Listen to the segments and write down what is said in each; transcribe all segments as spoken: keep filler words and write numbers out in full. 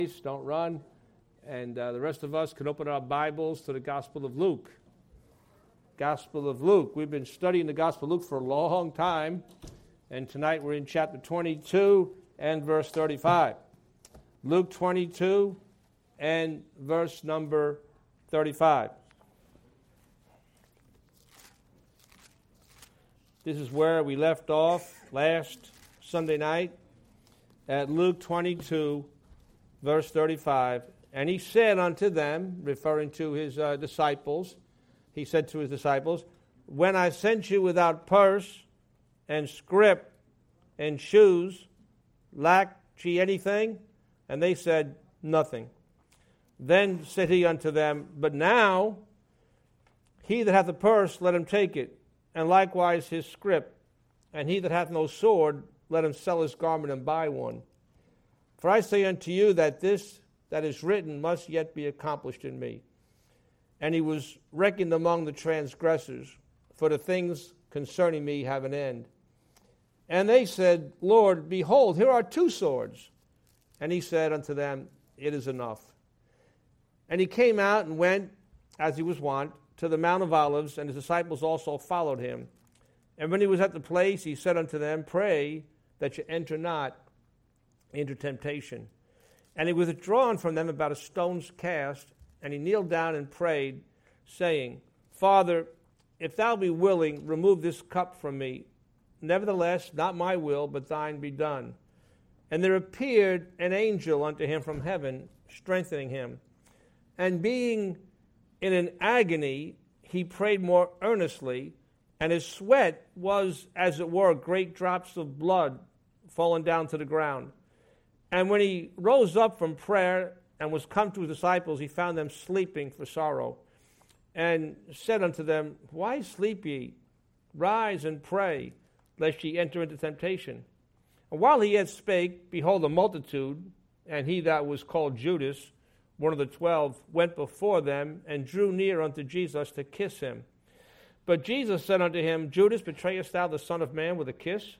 Don't run. And uh, the rest of us can open our Bibles to the Gospel of Luke. Gospel of Luke. We've been studying the Gospel of Luke for a long time. And tonight we're in chapter twenty-two and verse thirty-five. Luke twenty-two and verse number thirty-five. This is where we left off last Sunday night at Luke twenty-two, verse thirty-five. And he said unto them, referring to his uh, disciples, he said to his disciples, when I sent you without purse and scrip and shoes, lack ye anything? And they said, nothing. Then said he unto them, but now he that hath a purse, let him take it, and likewise his scrip. And he that hath no sword, let him sell his garment and buy one. For I say unto you that this that is written must yet be accomplished in me. And he was reckoned among the transgressors, for the things concerning me have an end. And they said, Lord, behold, here are two swords. And he said unto them, it is enough. And he came out and went, as he was wont, to the Mount of Olives, and his disciples also followed him. And when he was at the place, he said unto them, pray that you enter not into temptation. And he withdrawn from them about a stone's cast, and he kneeled down and prayed, saying, Father, if thou be willing, remove this cup from me. Nevertheless, not my will, but thine be done. And there appeared an angel unto him from heaven, strengthening him. And being in an agony, he prayed more earnestly, and his sweat was, as it were, great drops of blood falling down to the ground. And when he rose up from prayer and was come to his disciples, he found them sleeping for sorrow, and said unto them, why sleep ye? Rise and pray, lest ye enter into temptation. And while he yet spake, behold, a multitude, and he that was called Judas, one of the twelve, went before them, and drew near unto Jesus to kiss him. But Jesus said unto him, Judas, betrayest thou the Son of Man with a kiss?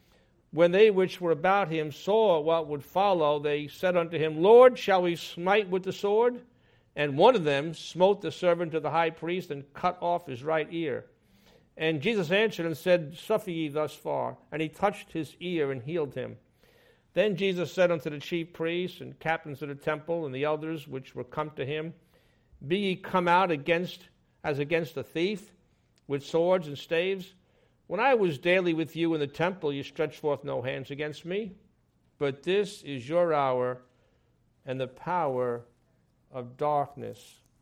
When they which were about him saw what would follow, they said unto him, Lord, shall we smite with the sword? And one of them smote the servant of the high priest and cut off his right ear. And Jesus answered and said, suffer ye thus far. And he touched his ear and healed him. Then Jesus said unto the chief priests and captains of the temple and the elders which were come to him, be ye come out against as against a thief with swords and staves? When I was daily with you in the temple, you stretched forth no hands against me. But this is your hour and the power of darkness.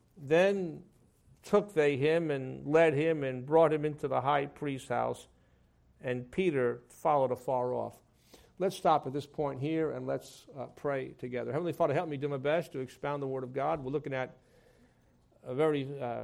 Then took they him and led him and brought him into the high priest's house, and Peter followed afar off. Let's stop at this point here and let's uh, pray together. Heavenly Father, help me do my best to expound the Word of God. We're looking at a very uh,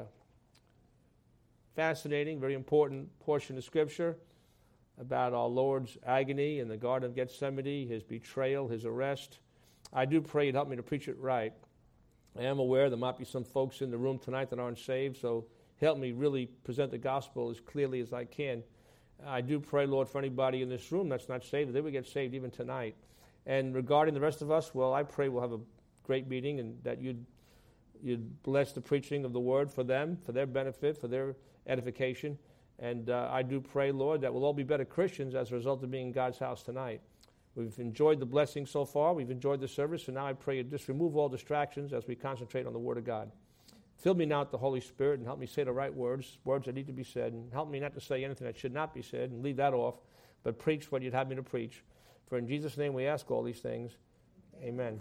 fascinating, very important portion of Scripture about our Lord's agony in the Garden of Gethsemane, his betrayal, his arrest. I do pray you'd help me to preach it right. I am aware there might be some folks in the room tonight that aren't saved, so help me really present the gospel as clearly as I can. I do pray, Lord, for anybody in this room that's not saved, that they would get saved even tonight. And regarding the rest of us, well, I pray we'll have a great meeting and that you'd, you'd bless the preaching of the word for them, for their benefit, for their edification. And uh, I do pray, Lord, that we'll all be better Christians as a result of being in God's house tonight. We've enjoyed the blessing so far. We've enjoyed the service. And now I pray you just remove all distractions as we concentrate on the Word of God. Fill me now with the Holy Spirit and help me say the right words, words that need to be said. And help me not to say anything that should not be said and leave that off, but preach what you'd have me to preach. For in Jesus' name we ask all these things. Amen.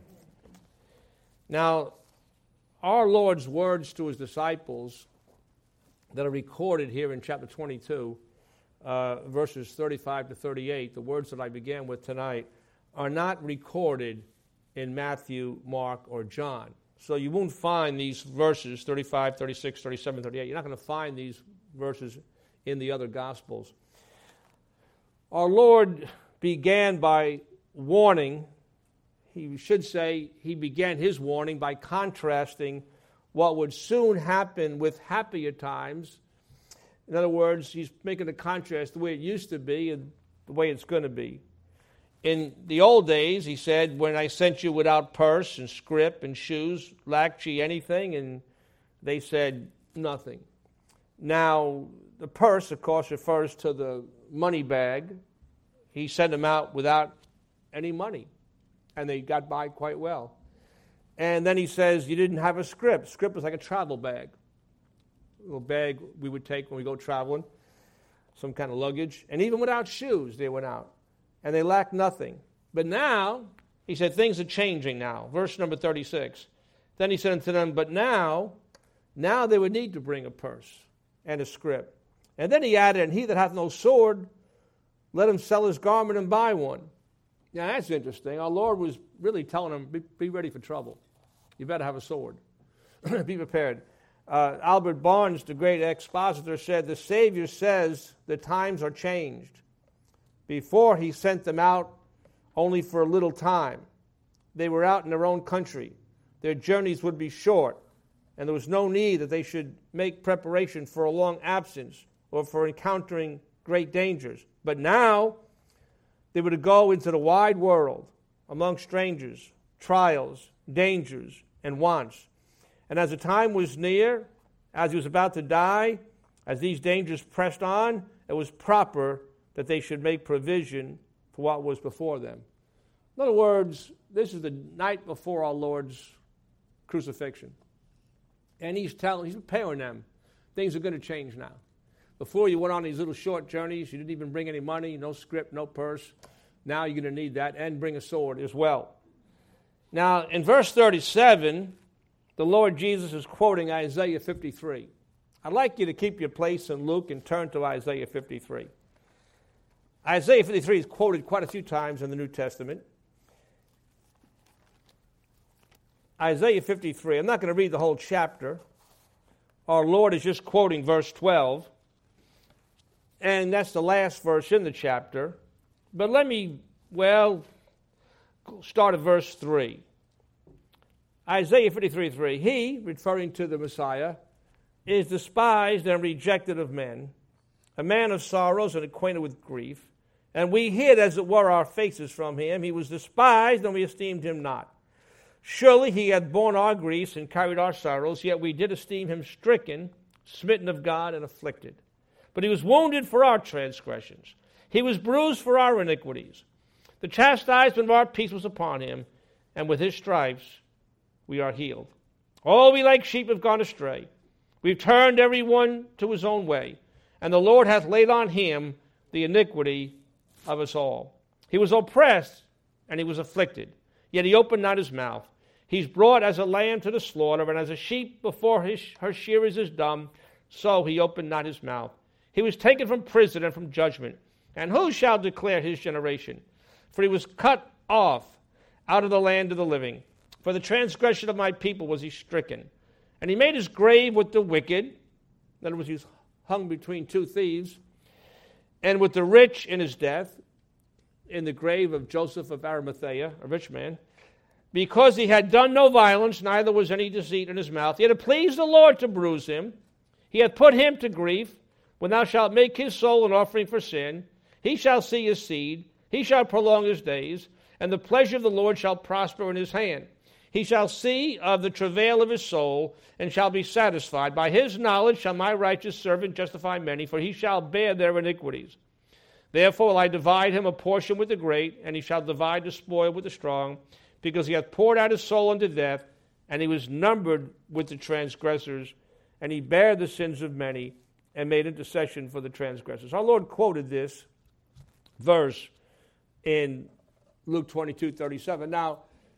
Now, our Lord's words to his disciples that are recorded here in chapter twenty-two, uh, verses thirty-five to thirty-eight, the words that I began with tonight, are not recorded in Matthew, Mark, or John. So you won't find these verses, thirty-five, thirty-six, thirty-seven, thirty-eight. You're not going to find these verses in the other Gospels. Our Lord began by warning. He should say he began his warning by contrasting what would soon happen with happier times. In other words, he's making a contrast the way it used to be and the way it's going to be. In the old days, he said, when I sent you without purse and scrip and shoes, lacked ye anything? And they said, nothing. Now, the purse, of course, refers to the money bag. He sent them out without any money, and they got by quite well. And then he says, you didn't have a scrip. Scrip was like a travel bag, a little bag we would take when we go traveling, some kind of luggage. And even without shoes, they went out, and they lacked nothing. But now, he said, things are changing now. Verse number thirty-six. Then he said unto them, but now, now they would need to bring a purse and a scrip. And then he added, and he that hath no sword, let him sell his garment and buy one. Now, that's interesting. Our Lord was really telling them, be, be ready for trouble. You better have a sword. Be prepared. Uh, Albert Barnes, the great expositor, said, the Savior says the times are changed. Before, he sent them out only for a little time. They were out in their own country. Their journeys would be short, and there was no need that they should make preparation for a long absence or for encountering great dangers. But now, they were to go into the wide world among strangers, trials, dangers, and wants. And as the time was near, as he was about to die, as these dangers pressed on, it was proper that they should make provision for what was before them. In other words, this is the night before our Lord's crucifixion. And he's telling, he's preparing them. Things are going to change now. Before you went on these little short journeys, you didn't even bring any money, no scrip, no purse. Now you're going to need that, and bring a sword as well. Now, in verse thirty-seven, the Lord Jesus is quoting Isaiah fifty-three. I'd like you to keep your place in Luke and turn to Isaiah fifty-three. Isaiah fifty-three is quoted quite a few times in the New Testament. Isaiah fifty-three, I'm not going to read the whole chapter. Our Lord is just quoting verse twelve. And that's the last verse in the chapter. But let me, well, start at verse three. Isaiah fifty-three three. He, referring to the Messiah, is despised and rejected of men, a man of sorrows and acquainted with grief. And we hid, as it were, our faces from him. He was despised, and we esteemed him not. Surely he hath borne our griefs and carried our sorrows, yet we did esteem him stricken, smitten of God, and afflicted. But he was wounded for our transgressions. He was bruised for our iniquities. The chastisement of our peace was upon him, and with his stripes we are healed. All we like sheep have gone astray. We've turned every one to his own way, and the Lord hath laid on him the iniquity of us all. He was oppressed, and he was afflicted, yet he opened not his mouth. He's brought as a lamb to the slaughter, and as a sheep before his, her shearers is dumb, so he opened not his mouth. He was taken from prison and from judgment. And who shall declare his generation? For he was cut off out of the land of the living. For the transgression of my people was he stricken. And he made his grave with the wicked. In other words, he was hung between two thieves. And with the rich in his death, in the grave of Joseph of Arimathea, a rich man, because he had done no violence, neither was any deceit in his mouth. Yet it pleased the Lord to bruise him. He hath put him to grief. When thou shalt make his soul an offering for sin, he shall see his seed, he shall prolong his days, and the pleasure of the Lord shall prosper in his hand. He shall see of the travail of his soul, and shall be satisfied. By his knowledge shall my righteous servant justify many, for he shall bear their iniquities. Therefore will I divide him a portion with the great, and he shall divide the spoil with the strong, because he hath poured out his soul unto death, and he was numbered with the transgressors, and he bare the sins of many, and made intercession for the transgressors. Our Lord quoted this verse in Luke twenty-two thirty-seven. Now,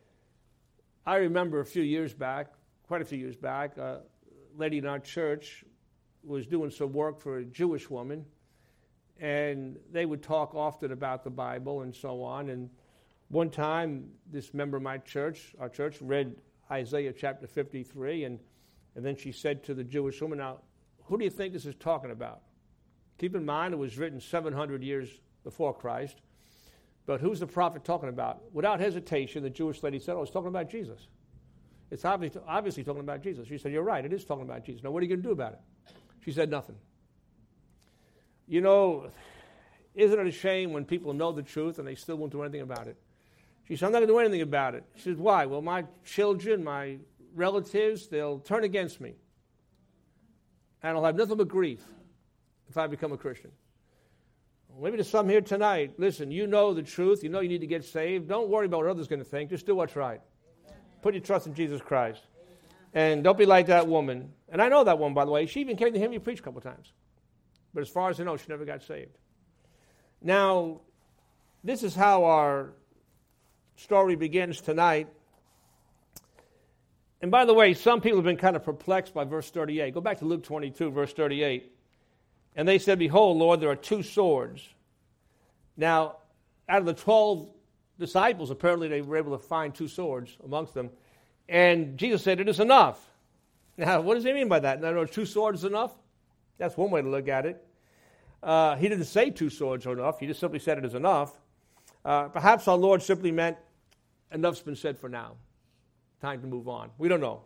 I remember a few years back, quite a few years back, a lady in our church was doing some work for a Jewish woman, and they would talk often about the Bible and so on. And one time, this member of my church, our church, read Isaiah chapter fifty-three, and, and then she said to the Jewish woman, now, who do you think this is talking about? Keep in mind, it was written seven hundred years before Christ. But who's the prophet talking about? Without hesitation, the Jewish lady said, oh, it's talking about Jesus. It's obviously, obviously talking about Jesus. She said, you're right, it is talking about Jesus. Now, what are you going to do about it? She said, nothing. You know, isn't it a shame when people know the truth and they still won't do anything about it? She said, I'm not going to do anything about it. She said, why? Well, my children, my relatives, they'll turn against me. And I'll have nothing but grief if I become a Christian. Well, maybe there's some here tonight. Listen, you know the truth. You know you need to get saved. Don't worry about what others are going to think. Just do what's right. Amen. Put your trust in Jesus Christ. Amen. And don't be like that woman. And I know that woman, by the way. She even came to hear me preach a couple times. But as far as I know, she never got saved. Now, this is how our story begins tonight. And by the way, some people have been kind of perplexed by verse thirty-eight. Go back to Luke twenty-two, verse thirty-eight. And they said, behold, Lord, there are two swords. Now, out of the twelve disciples, apparently they were able to find two swords amongst them. And Jesus said, it is enough. Now, what does he mean by that? Now, are two swords enough? That's one way to look at it. Uh, he didn't say two swords are enough. He just simply said it is enough. Uh, perhaps our Lord simply meant enough's been said for now. Time to move on. We don't know.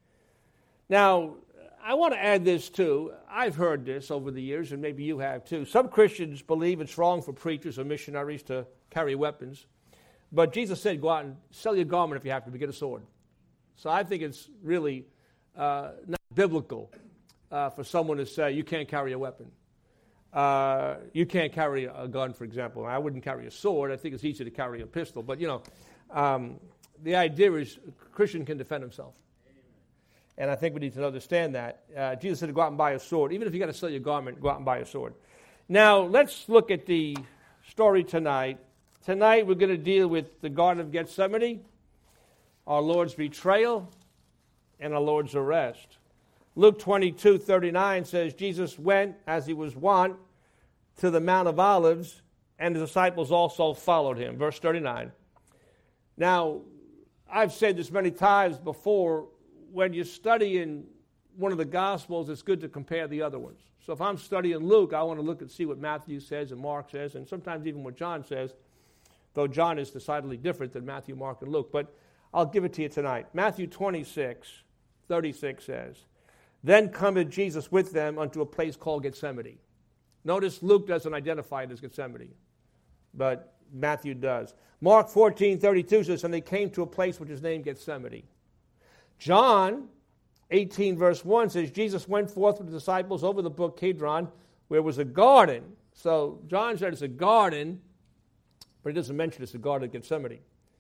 Now, I want to add this too. I've heard this over the years, and maybe you have too. Some Christians believe it's wrong for preachers or missionaries to carry weapons. But Jesus said, go out and sell your garment if you have to, but get a sword. So I think it's really uh, not biblical uh, for someone to say, you can't carry a weapon. Uh, you can't carry a gun, for example. I wouldn't carry a sword. I think it's easier to carry a pistol. But, you know, um, the idea is a Christian can defend himself. And I think we need to understand that. Uh, Jesus said to go out and buy a sword. Even if you got to sell your garment, go out and buy a sword. Now, let's look at the story tonight. Tonight, we're going to deal with the Garden of Gethsemane, our Lord's betrayal, and our Lord's arrest. Luke twenty-two thirty-nine says, Jesus went, as he was wont, to the Mount of Olives, and his disciples also followed him. Verse thirty-nine. Now, I've said this many times before, when you study in one of the Gospels, it's good to compare the other ones. So if I'm studying Luke, I want to look and see what Matthew says and Mark says, and sometimes even what John says, though John is decidedly different than Matthew, Mark, and Luke. But I'll give it to you tonight. Matthew twenty-six thirty-six says, then cometh Jesus with them unto a place called Gethsemane. Notice Luke doesn't identify it as Gethsemane, but Matthew does. Mark fourteen thirty-two says, and they came to a place which is named Gethsemane. John eighteen verse one says, Jesus went forth with the disciples over the brook Kidron, where was a garden. So John said it's a garden, but he doesn't mention it's a garden of Gethsemane.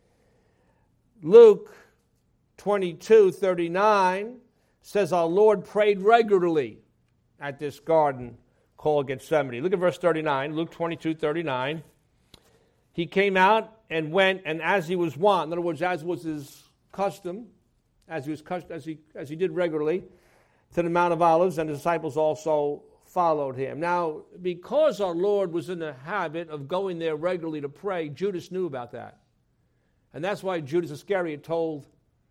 Luke twenty-two thirty-nine says our Lord prayed regularly at this garden called Gethsemane. Look at verse thirty-nine, Luke twenty-two thirty-nine. He came out and went, and as he was wont, in other words, as was his custom, as he was as he as he did regularly, to the Mount of Olives, and the disciples also followed him. Now, because our Lord was in the habit of going there regularly to pray, Judas knew about that. And that's why Judas Iscariot told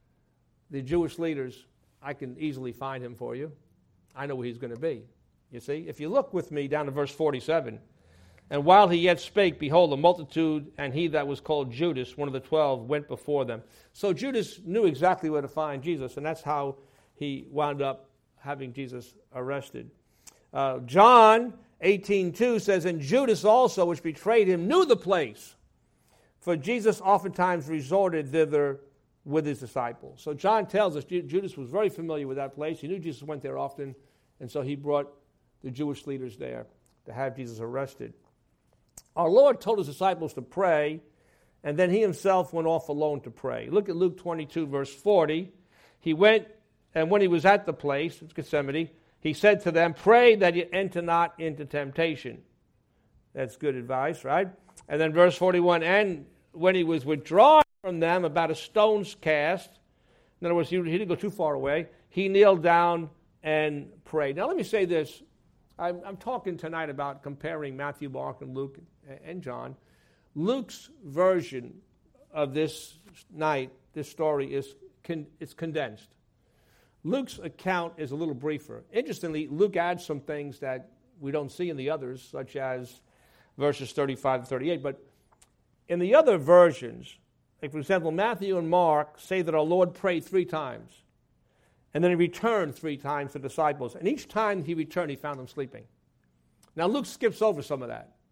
the Jewish leaders, I can easily find him for you. I know where he's going to be. You see, if you look with me down to verse forty-seven, and while he yet spake, behold, a multitude, and he that was called Judas, one of the twelve, went before them. So Judas knew exactly where to find Jesus, and that's how he wound up having Jesus arrested. Uh, John eighteen two says, and Judas also, which betrayed him, knew the place, for Jesus oftentimes resorted thither with his disciples. So John tells us Judas was very familiar with that place. He knew Jesus went there often, and so he brought the Jewish leaders there to have Jesus arrested. Our Lord told his disciples to pray, and then he himself went off alone to pray. Look at Luke twenty-two, verse forty. He went, and when he was at the place, it's Gethsemane, he said to them, pray that you enter not into temptation. That's good advice, right? And then verse forty-one, and when he was withdrawn from them about a stone's cast, in other words, he, he didn't go too far away, he kneeled down and prayed. Now let me say this. I'm, I'm talking tonight about comparing Matthew, Mark, and Luke, and John. Luke's version of this night, this story, is con, it's condensed. Luke's account is a little briefer. Interestingly, Luke adds some things that we don't see in the others, such as verses thirty-five to thirty-eight. But in the other versions, like for example, Matthew and Mark say that our Lord prayed three times. And then he returned three times to the disciples. And each time he returned, he found them sleeping. Now, Luke skips over some of that.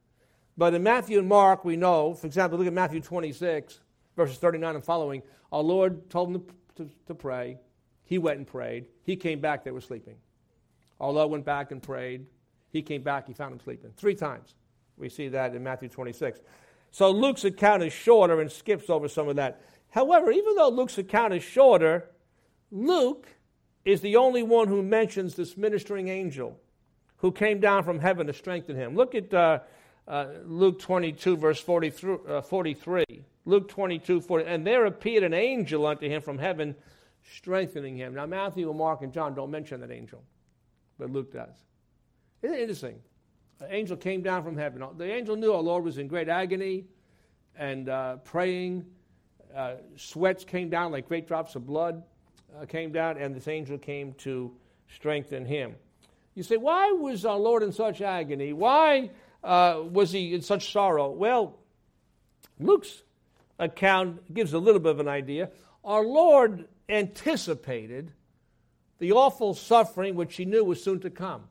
But in Matthew and Mark, we know, for example, look at Matthew twenty-six, verses thirty-nine and following. Our Lord told them to, to, to pray. He went and prayed. He came back, they were sleeping. Our Lord went back and prayed. He came back, he found them sleeping. Three times. We see that in Matthew twenty-six. So Luke's account is shorter and skips over some of that. However, even though Luke's account is shorter, Luke is the only one who mentions this ministering angel who came down from heaven to strengthen him. Look at uh, uh, Luke twenty-two, verse forty-three. Luke twenty-two, forty. And there appeared an angel unto him from heaven, strengthening him. Now, Matthew and Mark and John don't mention that angel, but Luke does. Isn't it interesting? An angel came down from heaven. The angel knew our Lord was in great agony and uh, praying. Uh, sweats came down like great drops of blood uh, came down, and this angel came to strengthen him. You say, why was our Lord in such agony? Why uh, was he in such sorrow? Well, Luke's account gives a little bit of an idea. Our Lord anticipated the awful suffering which he knew was soon to come.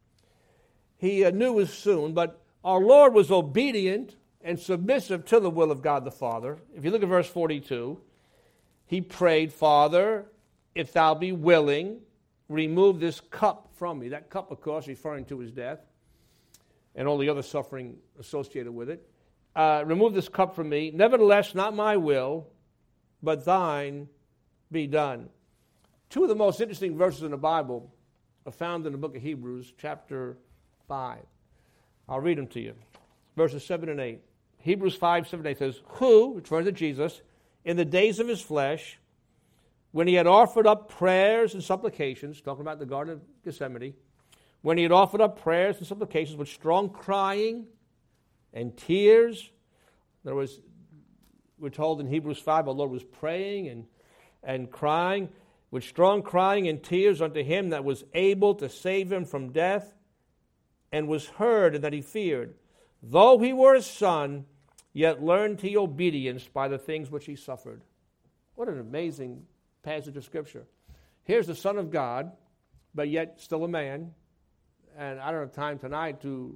He uh, knew was soon, but our Lord was obedient and submissive to the will of God the Father. If you look at verse forty-two, he prayed, Father, if thou be willing, remove this cup from me. That cup, of course, referring to his death and all the other suffering associated with it. Uh, remove this cup from me. Nevertheless, not my will, but thine be done. Two of the most interesting verses in the Bible are found in the book of Hebrews, chapter five. I'll read them to you. Verses seven and eight. Hebrews five, seven and eight says, who, referring to Jesus, in the days of his flesh, when he had offered up prayers and supplications, talking about the Garden of Gethsemane, when he had offered up prayers and supplications with strong crying and tears. In other words, we're told in Hebrews five, our Lord was praying and, and crying, with strong crying and tears unto him that was able to save him from death, and was heard, and that he feared. Though he were a son, yet learned he obedience by the things which he suffered. What an amazing passage of Scripture. Here's the Son of God, but yet still a man. And I don't have time tonight to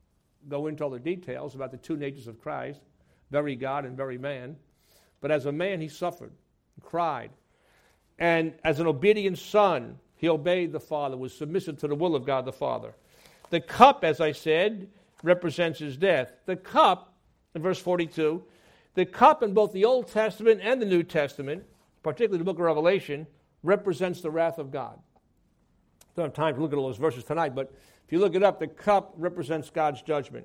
go into all the details about the two natures of Christ, very God and very man. But as a man, he suffered, cried. And as an obedient son, he obeyed the Father, was submissive to the will of God the Father. The cup, as I said, represents his death. The cup, in verse forty-two, the cup in both the Old Testament and the New Testament, particularly the book of Revelation, represents the wrath of God. Don't have time to look at all those verses tonight, but if you look it up, the cup represents God's judgment.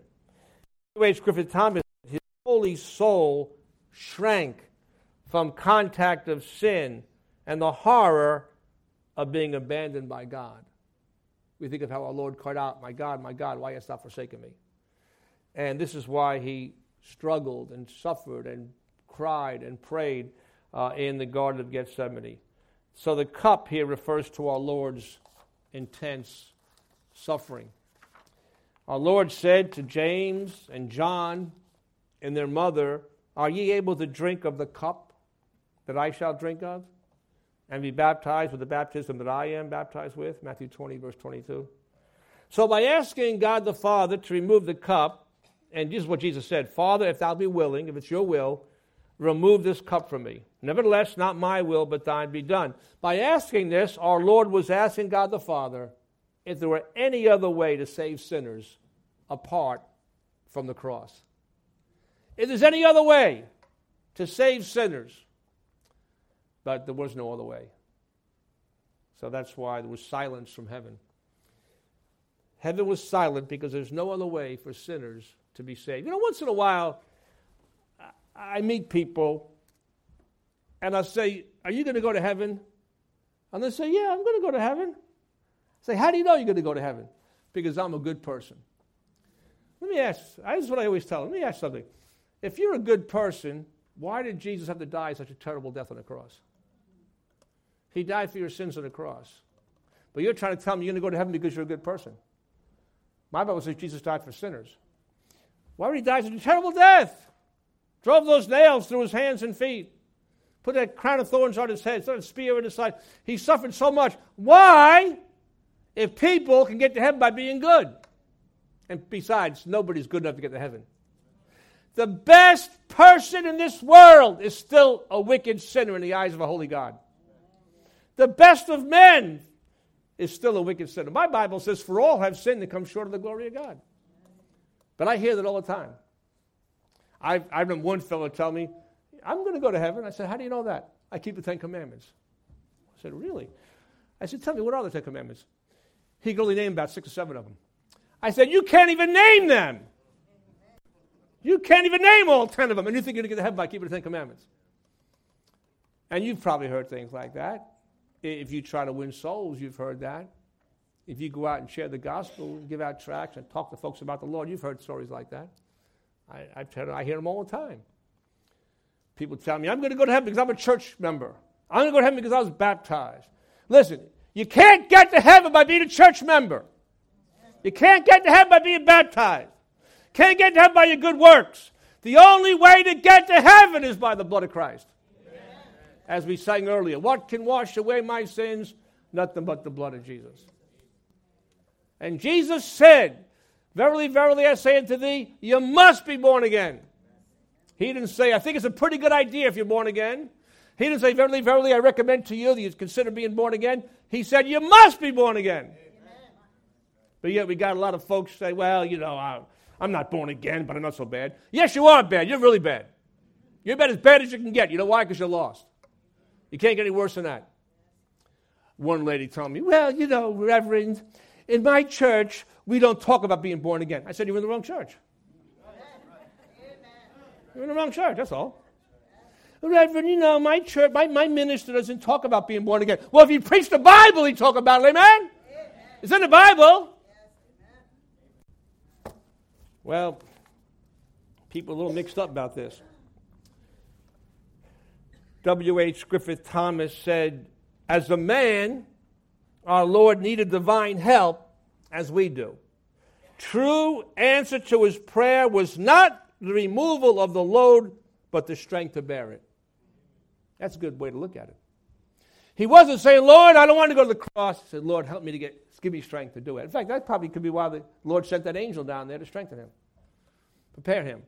H. Griffith Thomas, his holy soul shrank from contact of sin and the horror of being abandoned by God. We think of how our Lord cried out, my God, my God, why hast thou forsaken me? And this is why he struggled and suffered and cried and prayed uh, in the Garden of Gethsemane. So the cup here refers to our Lord's intense suffering. Our Lord said to James and John and their mother, are ye able to drink of the cup that I shall drink of, and be baptized with the baptism that I am baptized with? Matthew twenty, verse twenty-two. So by asking God the Father to remove the cup, and this is what Jesus said, Father, if thou be willing, if it's your will, remove this cup from me. Nevertheless, not my will, but thine be done. By asking this, our Lord was asking God the Father if there were any other way to save sinners apart from the cross. If there's any other way to save sinners, but there was no other way. So that's why there was silence from heaven. Heaven was silent because there's no other way for sinners to be saved. You know, once in a while, I meet people, and I'll say, are you going to go to heaven? And they say, yeah, I'm going to go to heaven. I say, how do you know you're going to go to heaven? Because I'm a good person. Let me ask, this is what I always tell them. Let me ask something. If you're a good person, why did Jesus have to die such a terrible death on the cross? He died for your sins on the cross. But you're trying to tell me you're going to go to heaven because you're a good person. My Bible says Jesus died for sinners. Why would he die such a terrible death? Drove those nails through his hands and feet. Put that crown of thorns on his head. Started a spear in his side. He suffered so much. Why? If people can get to heaven by being good. And besides, nobody's good enough to get to heaven. The best person in this world is still a wicked sinner in the eyes of a holy God. The best of men is still a wicked sinner. My Bible says, for all have sinned and come short of the glory of God. But I hear that all the time. I, I remember one fellow tell me, I'm going to go to heaven. I said, how do you know that? I keep the Ten Commandments. I said, really? I said, tell me, what are the Ten Commandments? He could only name about six or seven of them. I said, you can't even name them. You can't even name all ten of them, and you think you're going to get to heaven by keeping the Ten Commandments. And you've probably heard things like that. If you try to win souls, you've heard that. If you go out and share the gospel, and give out tracts, and talk to folks about the Lord, you've heard stories like that. I, I, tell you, I hear them all the time. People tell me, I'm going to go to heaven because I'm a church member. I'm going to go to heaven because I was baptized. Listen, you can't get to heaven by being a church member. You can't get to heaven by being baptized. Can't get to heaven by your good works. The only way to get to heaven is by the blood of Christ. Amen. As we sang earlier, what can wash away my sins? Nothing but the blood of Jesus. And Jesus said, verily, verily, I say unto thee, you must be born again. He didn't say, I think it's a pretty good idea if you're born again. He didn't say, verily, verily, I recommend to you that you consider being born again. He said, you must be born again. Amen. But yet we got a lot of folks say, well, you know, I, I'm not born again, but I'm not so bad. Yes, you are bad. You're really bad. You're about as bad as you can get. You know why? Because you're lost. You can't get any worse than that. One lady told me, well, you know, Reverend, in my church, we don't talk about being born again. I said, you're in the wrong church. You're in the wrong church, that's all. Reverend, you know, my church, my, my minister doesn't talk about being born again. Well, if he preached the Bible, he'd talk about it, amen? Amen. It's in the Bible. Well, people are a little mixed up about this. W H Griffith Thomas said, as a man, our Lord needed divine help as we do. True answer to his prayer was not the removal of the load, but the strength to bear it. That's a good way to look at it. He wasn't saying, Lord, I don't want to go to the cross. He said, Lord, help me to get, give me strength to do it. In fact, that probably could be why the Lord sent that angel down there to strengthen him, prepare him.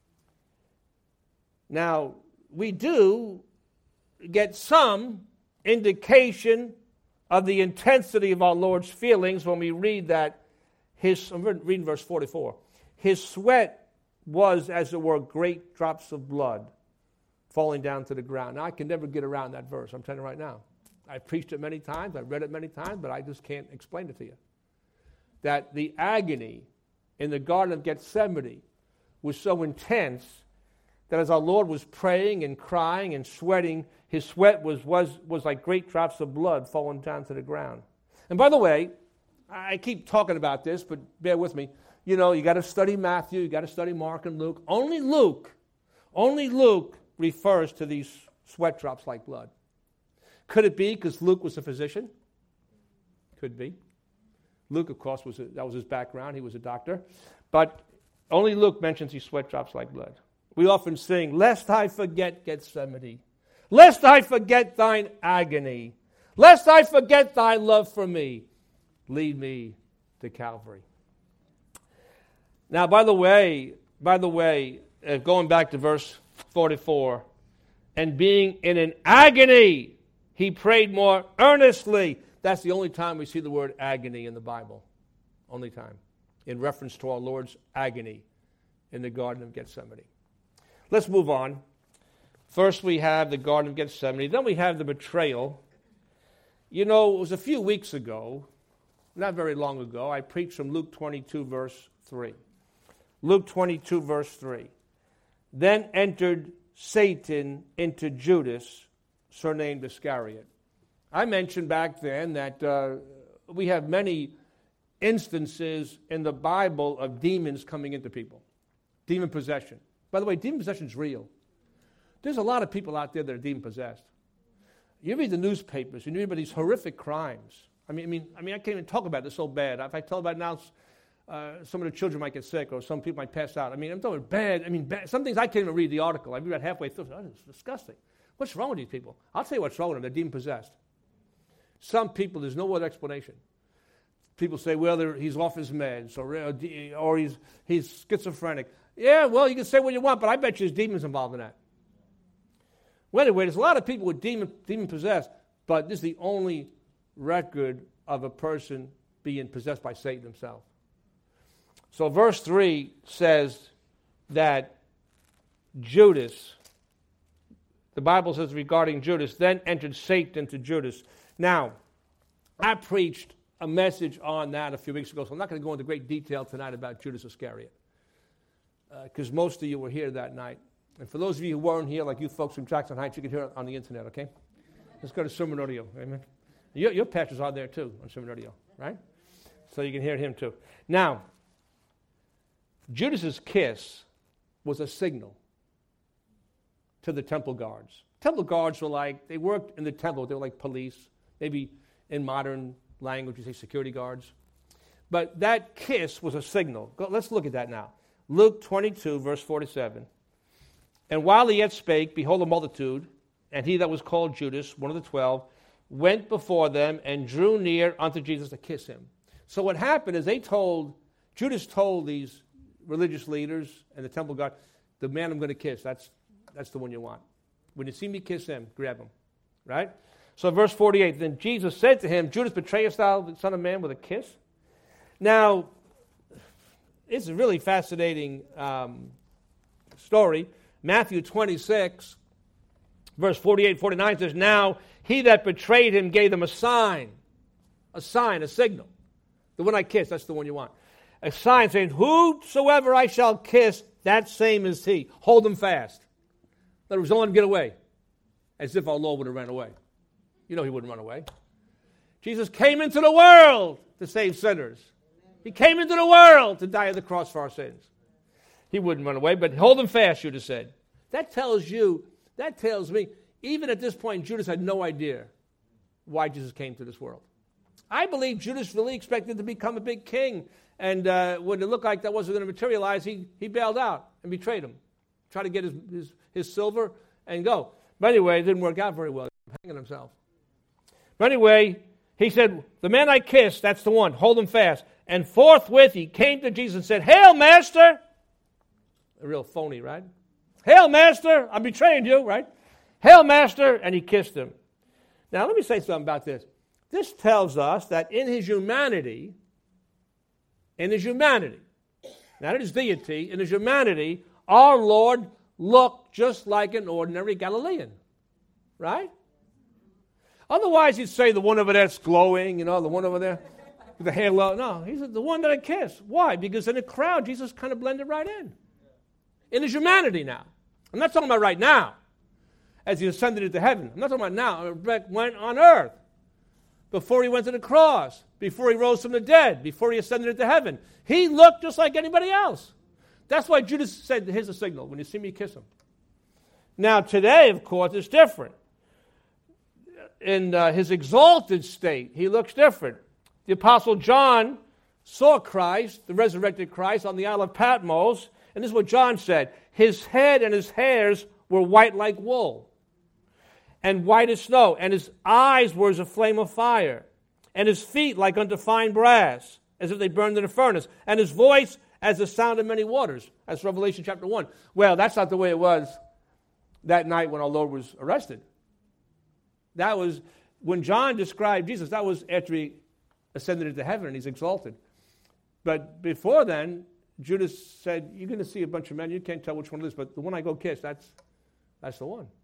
Now, we do get some indication of the intensity of our Lord's feelings when we read that his, I'm reading verse forty-four, his sweat was, as it were, great drops of blood falling down to the ground. Now, I can never get around that verse, I'm telling you right now. I've preached it many times, I've read it many times, but I just can't explain it to you. That the agony in the Garden of Gethsemane was so intense that as our Lord was praying and crying and sweating, his sweat was, was, was like great drops of blood falling down to the ground. And by the way, I keep talking about this, but bear with me. You know, you got to study Matthew, you got to study Mark and Luke. Only Luke, only Luke refers to these sweat drops like blood. Could it be because Luke was a physician? Could be. Luke, of course, was a, that was his background. He was a doctor. But only Luke mentions these sweat drops like blood. We often sing, lest I forget Gethsemane, lest I forget thine agony, lest I forget thy love for me, lead me to Calvary. Now, by the way, by the way, uh, going back to verse forty-four, and being in an agony, he prayed more earnestly. That's the only time we see the word agony in the Bible. Only time. In reference to our Lord's agony in the Garden of Gethsemane. Let's move on. First we have the Garden of Gethsemane. Then we have the betrayal. You know, it was a few weeks ago, not very long ago, I preached from Luke twenty-two, verse three. Luke twenty-two, verse three. Then entered Satan into Judas, surnamed Iscariot. I mentioned back then that uh, we have many instances in the Bible of demons coming into people. Demon possession. By the way, demon possession is real. There's a lot of people out there that are demon possessed. You read the newspapers and you read about these horrific crimes. I mean, I mean, I mean, I can't even talk about this so bad. If I tell about it now, uh, some of the children might get sick or some people might pass out. I mean, I'm talking bad. I mean, bad. Some things I can't even read the article. I read about halfway through. Oh, it's disgusting. What's wrong with these people? I'll tell you what's wrong with them. They're demon possessed. Some people, there's no other explanation. People say, well, he's off his meds, or, or he's, he's schizophrenic. Yeah, well, you can say what you want, but I bet you there's demons involved in that. Well, anyway, there's a lot of people with demon, demon possessed, but this is the only record of a person being possessed by Satan himself. So verse three says that Judas, the Bible says regarding Judas, then entered Satan into Judas. Now, I preached a message on that a few weeks ago, so I'm not going to go into great detail tonight about Judas Iscariot, because uh, most of you were here that night. And for those of you who weren't here, like you folks from Jackson Heights, you can hear it on the internet, okay? Let's go to Sermon Audio, amen? Your, your pastor's on there too, on Sermon Audio, right? So you can hear him too. Now, Judas's kiss was a signal to the temple guards. Temple guards were like, they worked in the temple, they were like police, maybe in modern language you say security guards. But that kiss was a signal. Go, let's look at that now. Luke twenty-two, verse forty-seven. And while he yet spake, behold, a multitude, and he that was called Judas, one of the twelve, went before them and drew near unto Jesus to kiss him. So what happened is they told, Judas told these religious leaders and the temple guard, the man I'm going to kiss, that's that's the one you want. When you see me kiss him, grab him. Right? So verse forty-eight, then Jesus said to him, Judas, betrayest thou the Son of Man with a kiss? Now, it's a really fascinating um, story. Matthew twenty-six, verse forty-eight, forty-nine says, now he that betrayed him gave them a sign, a sign, a signal. The one I kiss, that's the one you want. A sign saying, whosoever I shall kiss, that same is he. Hold him fast. In other words, don't let him get away. As if our Lord would have ran away. You know he wouldn't run away. Jesus came into the world to save sinners. He came into the world to die on the cross for our sins. He wouldn't run away, but hold him fast, Judas said. That tells you, that tells me, even at this point, Judas had no idea why Jesus came to this world. I believe Judas really expected to become a big king, and uh, when it looked like that wasn't going to materialize, he, he bailed out and betrayed him. Tried to get his, his, his silver and go. But anyway, it didn't work out very well. He was hanging himself. But anyway, he said, the man I kissed, that's the one. Hold him fast. And forthwith he came to Jesus and said, Hail, Master! A real phony, right? Hail, Master! I'm betraying you, right? Hail, Master! And he kissed him. Now, let me say something about this. This tells us that in his humanity, in his humanity, not in his deity, in his humanity, our Lord looked just like an ordinary Galilean, right? Otherwise, you'd say the one over there's glowing, you know, the one over there with the hair low. No, he's the one that I kissed. Why? Because in the crowd, Jesus kind of blended right in. In his humanity now. I'm not talking about right now, as he ascended into heaven. I'm not talking about now. Rebecca went on earth before he went to the cross, before he rose from the dead, before he ascended into heaven. He looked just like anybody else. That's why Judas said, here's a signal. When you see me, kiss him. Now, today, of course, it's different. In uh, his exalted state, he looks different. The Apostle John saw Christ, the resurrected Christ, on the Isle of Patmos, and this is what John said. His head and his hairs were white like wool, and white as snow, and his eyes were as a flame of fire, and his feet like unto fine brass, as if they burned in a furnace, and his voice as the sound of many waters. That's Revelation chapter one. Well, that's not the way it was that night when our Lord was arrested. That was, when John described Jesus, that was after he ascended into heaven and he's exalted. But before then, Judas said, you're going to see a bunch of men, you can't tell which one it is, but the one I go kiss, that's, that's the one.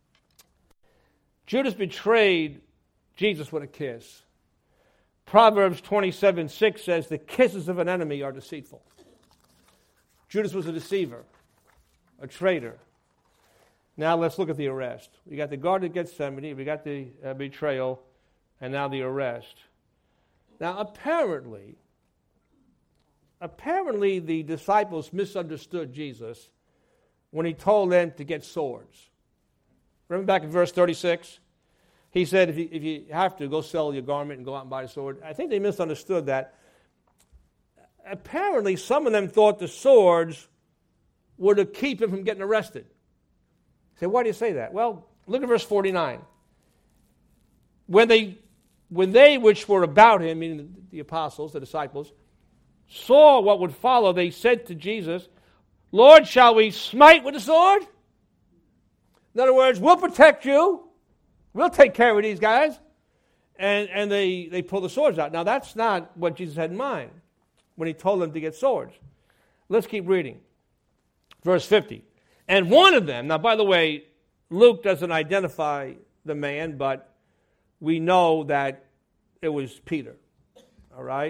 Judas betrayed Jesus with a kiss. Proverbs twenty-seven six says, the kisses of an enemy are deceitful. Judas was a deceiver, a traitor. Now let's look at the arrest. We got the Garden of Gethsemane, we got the uh, betrayal, and now the arrest. Now apparently, apparently the disciples misunderstood Jesus when he told them to get swords. Remember back in verse thirty-six? He said, if you, if you have to, go sell your garment and go out and buy a sword. I think they misunderstood that. Apparently, some of them thought the swords were to keep him from getting arrested. Say, why do you say that? Well, look at verse forty-nine. When they, when they which were about him, meaning the apostles, the disciples, saw what would follow, they said to Jesus, Lord, shall we smite with the sword? In other words, we'll protect you. We'll take care of these guys. And, and they, they pull the swords out. Now, that's not what Jesus had in mind when he told them to get swords. Let's keep reading. Verse fifty. And one of them, now, by the way, Luke doesn't identify the man, but we know that it was Peter. All right?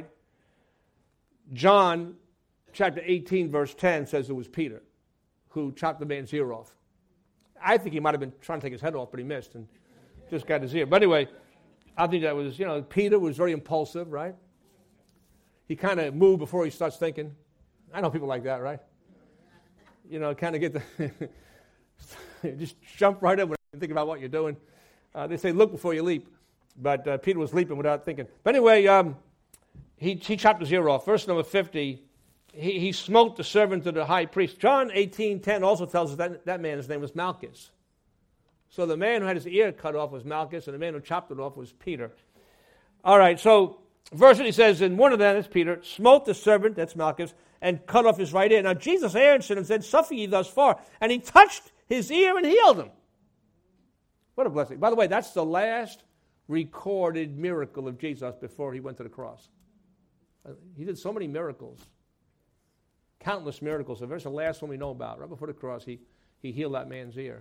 John chapter eighteen, verse ten says it was Peter who chopped the man's ear off. I think he might have been trying to take his head off, but he missed and just got his ear. But anyway, I think that was, you know, Peter was very impulsive, right? He kind of moved before he starts thinking. I know people like that, right? You know, kind of get the, just jump right in when you think about what you're doing. Uh, they say, look before you leap. But uh, Peter was leaping without thinking. But anyway, um, he, he chopped his ear off. Verse number fifty, he, he smote the servant of the high priest. John eighteen ten also tells us that that man's name was Malchus. So the man who had his ear cut off was Malchus, and the man who chopped it off was Peter. All right, so verse fifty says, and one of them, that's Peter, smote the servant, that's Malchus, and cut off his right ear. Now Jesus answered and said, suffer ye thus far. And he touched his ear and healed him. What a blessing. By the way, that's the last recorded miracle of Jesus before he went to the cross. He did so many miracles, countless miracles. So there's the last one we know about. Right before the cross, he, he healed that man's ear.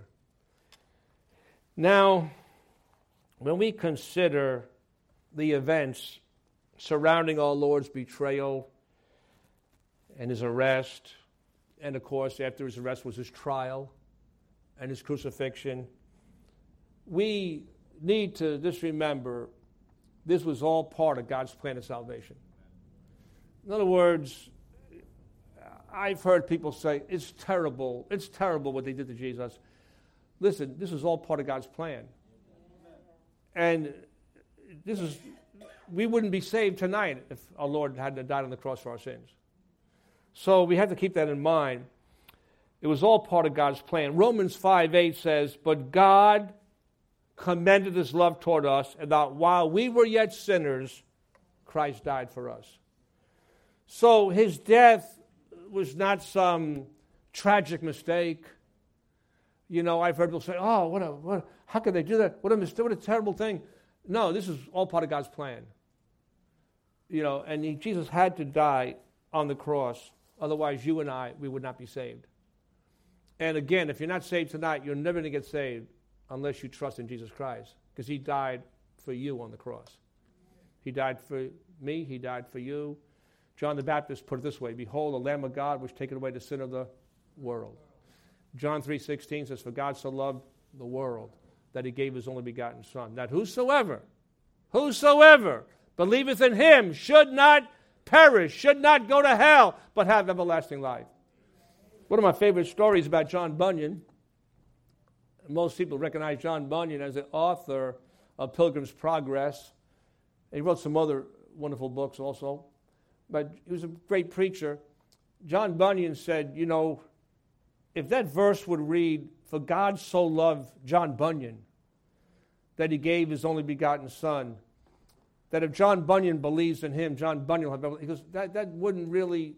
Now, when we consider the events surrounding our Lord's betrayal and his arrest, and of course, after his arrest was his trial and his crucifixion, we need to just remember this was all part of God's plan of salvation. In other words, I've heard people say, it's terrible, it's terrible what they did to Jesus. Listen, this is all part of God's plan. And this is, we wouldn't be saved tonight if our Lord hadn't died on the cross for our sins. So we have to keep that in mind. It was all part of God's plan. Romans five eight says, but God commended his love toward us, and that while we were yet sinners, Christ died for us. So his death was not some tragic mistake. You know, I've heard people say, oh, what a, what a, how could they do that? What a mistake, what a terrible thing. No, this is all part of God's plan. You know, and he, Jesus had to die on the cross. Otherwise, you and I, we would not be saved. And again, if you're not saved tonight, you're never going to get saved unless you trust in Jesus Christ, because he died for you on the cross. He died for me. He died for you. John the Baptist put it this way, behold, the Lamb of God which taketh away the sin of the world. John three sixteen says, for God so loved the world that he gave his only begotten Son, that whosoever, whosoever believeth in him should not perish, should not go to hell, but have everlasting life. One of my favorite stories about John Bunyan, most people recognize John Bunyan as the author of Pilgrim's Progress. He wrote some other wonderful books also, but he was a great preacher. John Bunyan said, you know, if that verse would read, for God so loved John Bunyan that he gave his only begotten Son, that if John Bunyan believes in him, John Bunyan will have, he goes, that, that wouldn't really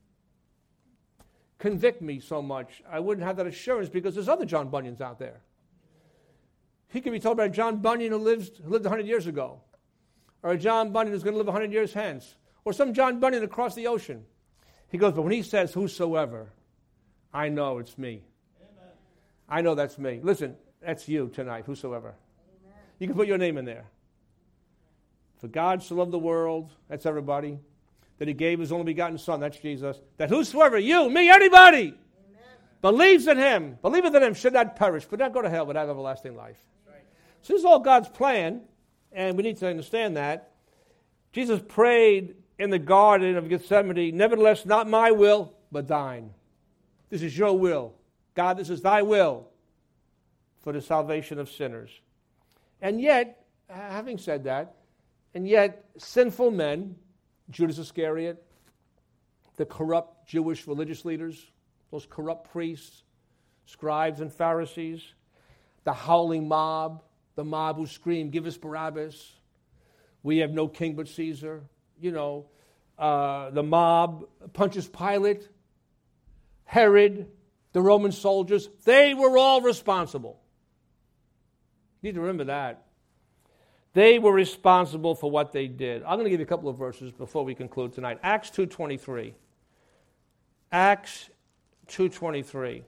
convict me so much. I wouldn't have that assurance because there's other John Bunyans out there. He could be told about a John Bunyan who, lives, who lived one hundred years ago, or a John Bunyan who's going to live one hundred years hence, or some John Bunyan across the ocean. He goes, but when he says whosoever, I know it's me. Amen. I know that's me. Listen, that's you tonight, whosoever. Amen. You can put your name in there. For God so loved the world, that's everybody, that he gave his only begotten Son, that's Jesus, that whosoever, you, me, anybody, amen, believes in him, believeth in him, should not perish, but not go to hell, but have everlasting life. Right. So this is all God's plan, and we need to understand that. Jesus prayed in the Garden of Gethsemane, nevertheless, not my will, but thine. This is your will. God, this is thy will for the salvation of sinners. And yet, having said that, and yet sinful men, Judas Iscariot, the corrupt Jewish religious leaders, those corrupt priests, scribes and Pharisees, the howling mob, the mob who screamed, give us Barabbas, we have no king but Caesar, you know, uh, the mob, Pontius Pilate, Herod, the Roman soldiers, they were all responsible. You need to remember that. They were responsible for what they did. I'm going to give you a couple of verses before we conclude tonight. Acts two twenty-three. Acts two twenty-three.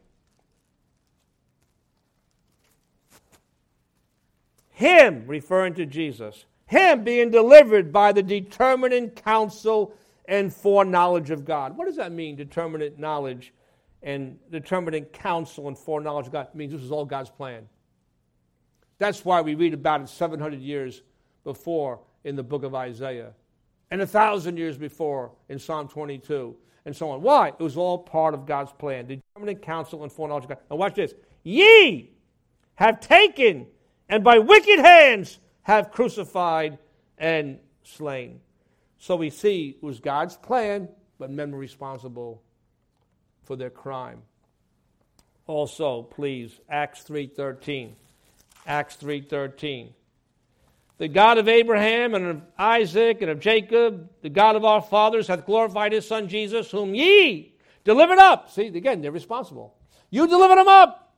Him, referring to Jesus, him being delivered by the determinate counsel and foreknowledge of God. What does that mean, determinate knowledge and determinate counsel and foreknowledge of God? It means this is all God's plan. That's why we read about it seven hundred years before in the book of Isaiah, and a thousand years before in Psalm twenty-two, and so on. Why? It was all part of God's plan. Determinate counsel and foreknowledge of God. Now watch this. Ye have taken and by wicked hands have crucified and slain. So we see it was God's plan, but men were responsible for their crime. Also, please, Acts three thirteen. Acts three thirteen. The God of Abraham and of Isaac and of Jacob, the God of our fathers, hath glorified his Son Jesus, whom ye delivered up. See, again, they're responsible. You delivered him up.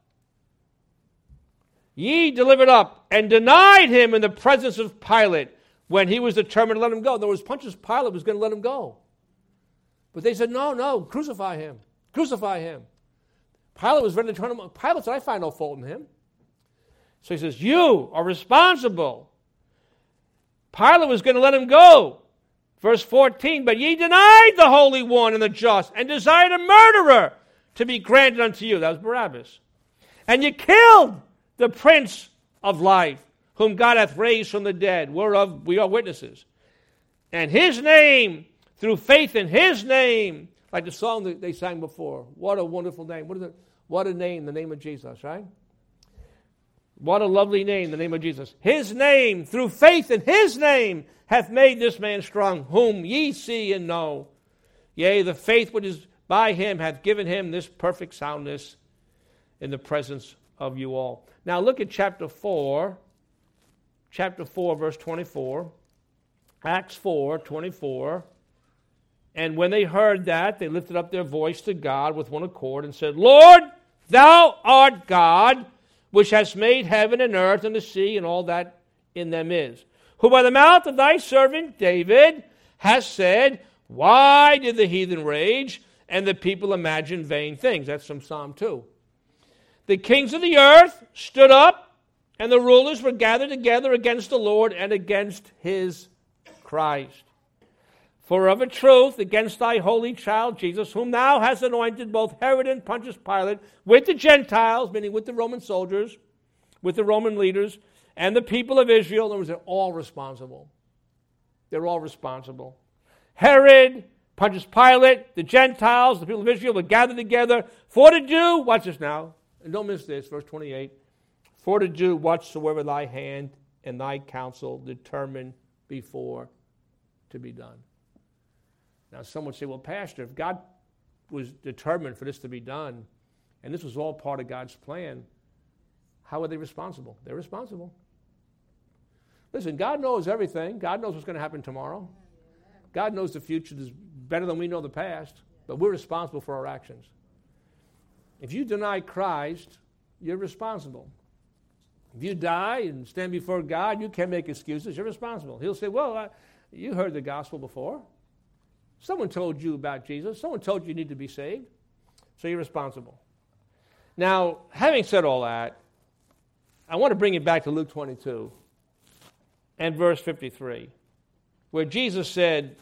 Ye delivered up and denied him in the presence of Pilate when he was determined to let him go. In other words, Pontius Pilate was going to let him go. But they said, no, no, crucify him. Crucify him. Pilate was ready to turn him. Pilate said, I find no fault in him. So he says, you are responsible. Pilate was going to let him go. Verse fourteen, but ye denied the Holy One and the just, and desired a murderer to be granted unto you. That was Barabbas. And ye killed the Prince of Life, whom God hath raised from the dead, whereof we are witnesses. And his name, through faith in his name, like the song that they sang before, what a wonderful name. What, is it? What a name, the name of Jesus, right? What a lovely name, the name of Jesus. His name, through faith in his name, hath made this man strong, whom ye see and know. Yea, the faith which is by him hath given him this perfect soundness in the presence of you all. Now look at chapter four. Chapter four, verse twenty-four. Acts four, twenty-four. And when they heard that, they lifted up their voice to God with one accord and said, Lord, thou art God, which hast made heaven and earth and the sea and all that in them is, who by the mouth of thy servant David has said, why did the heathen rage and the people imagine vain things? That's from Psalm two. The kings of the earth stood up, and the rulers were gathered together against the Lord and against his Christ. For of a truth, against thy holy child Jesus, whom thou hast anointed, both Herod and Pontius Pilate, with the Gentiles, meaning with the Roman soldiers, with the Roman leaders, and the people of Israel. In other words, they're all responsible. They're all responsible. Herod, Pontius Pilate, the Gentiles, the people of Israel were gathered together for to do, watch this now, and don't miss this, verse twenty-eight, for to do whatsoever thy hand and thy counsel determined before to be done. Now, some would say, well, Pastor, if God was determined for this to be done, and this was all part of God's plan, how are they responsible? They're responsible. Listen, God knows everything. God knows what's going to happen tomorrow. God knows the future is better than we know the past, but we're responsible for our actions. If you deny Christ, you're responsible. If you die and stand before God, you can't make excuses. You're responsible. He'll say, well, uh, you heard the gospel before. Someone told you about Jesus. Someone told you you need to be saved. So you're responsible. Now, having said all that, I want to bring it back to Luke twenty-two and verse fifty-three, where Jesus said,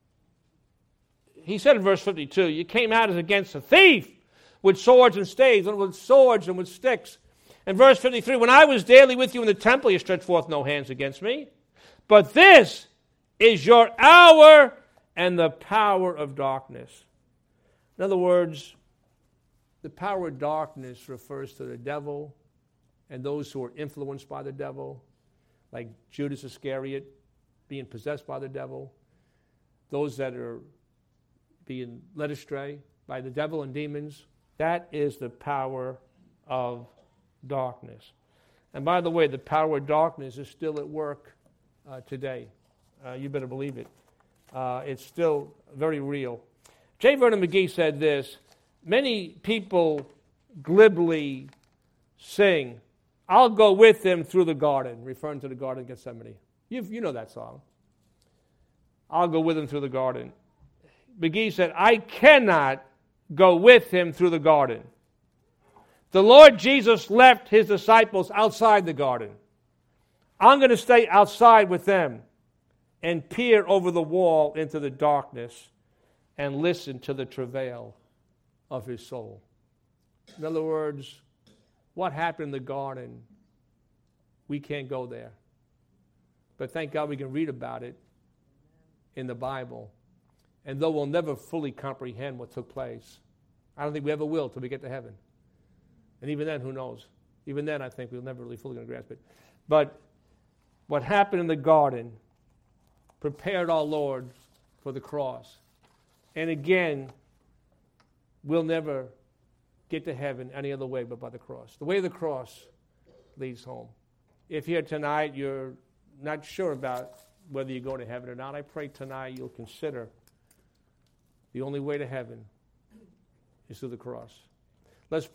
he said in verse fifty-two, you came out as against a thief with swords and staves, and with swords and with sticks. And verse fifty-three, when I was daily with you in the temple, you stretched forth no hands against me. But this is your hour and the power of darkness. In other words, the power of darkness refers to the devil and those who are influenced by the devil, like Judas Iscariot being possessed by the devil, those that are being led astray by the devil and demons. That is the power of darkness. And by the way, the power of darkness is still at work uh, today. Uh, you better believe it. Uh, it's still very real. J. Vernon McGee said this, many people glibly sing, I'll go with him through the garden, referring to the Garden of Gethsemane. You, you know that song. I'll go with him through the garden. McGee said, I cannot go with him through the garden. The Lord Jesus left his disciples outside the garden. I'm going to stay outside with them and peer over the wall into the darkness and listen to the travail of his soul. In other words, what happened in the garden, we can't go there. But thank God we can read about it in the Bible. And though we'll never fully comprehend what took place, I don't think we ever will till we get to heaven. And even then, who knows? Even then, I think we'll never really fully grasp it. But what happened in the garden prepared our Lord for the cross. And again, we'll never get to heaven any other way but by the cross. The way of the cross leads home. If here tonight you're not sure about whether you go to heaven or not, I pray tonight you'll consider the only way to heaven is through the cross. Let's pray.